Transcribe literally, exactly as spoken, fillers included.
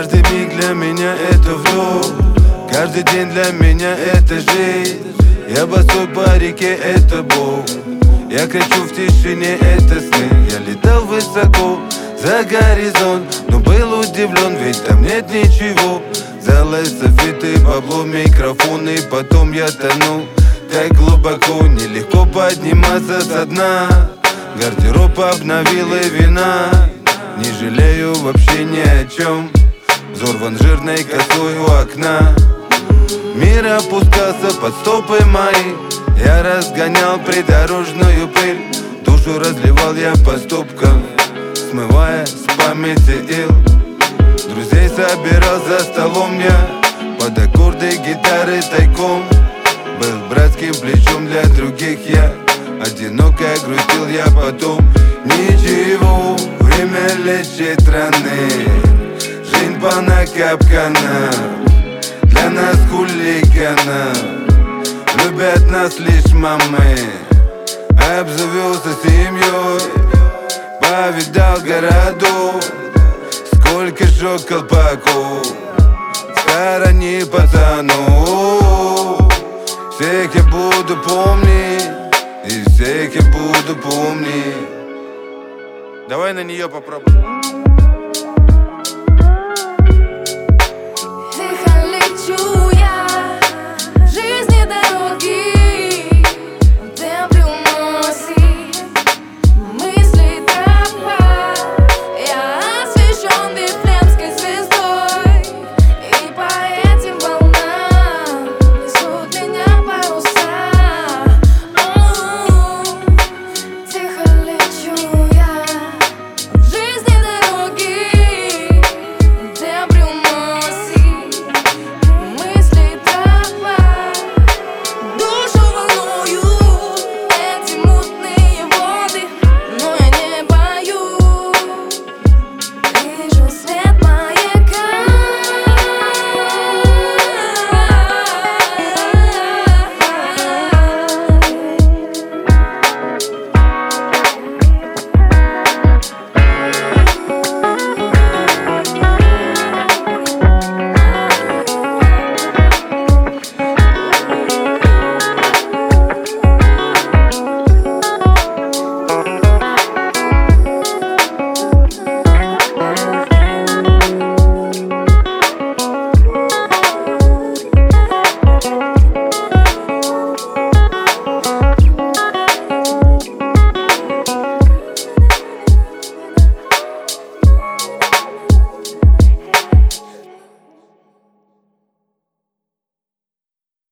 Каждый миг для меня это вдох, каждый день для меня это жизнь. Я босой по реке, это Бог. Я кричу в тишине, это сны. Я летал высоко за горизонт, но был удивлен, ведь там нет ничего. Взял эстафеты, бабло, микрофон, и потом я тонул так глубоко. Нелегко подниматься со дна. Гардероб обновил и вина. Не жалею вообще ни о чем. Взорван жирной косой у окна. Мир опускался под стопы мои. Я разгонял придорожную пыль. Душу разливал я по ступкам, смывая с памяти ил. Друзей собирал за столом я под аккорды гитары тайком. Был братским плечом для других я. Одиноко грустил я потом. Ничего, время лечит раны. Жизнь полна капканов, для нас хулиганов. Любят нас лишь мамы. Обзавелся семьей, повидал городов. Сколько жёг колпаков, схорони пацанов. Всех я буду помнить, и всех я буду помнить. Давай на нее попробуем.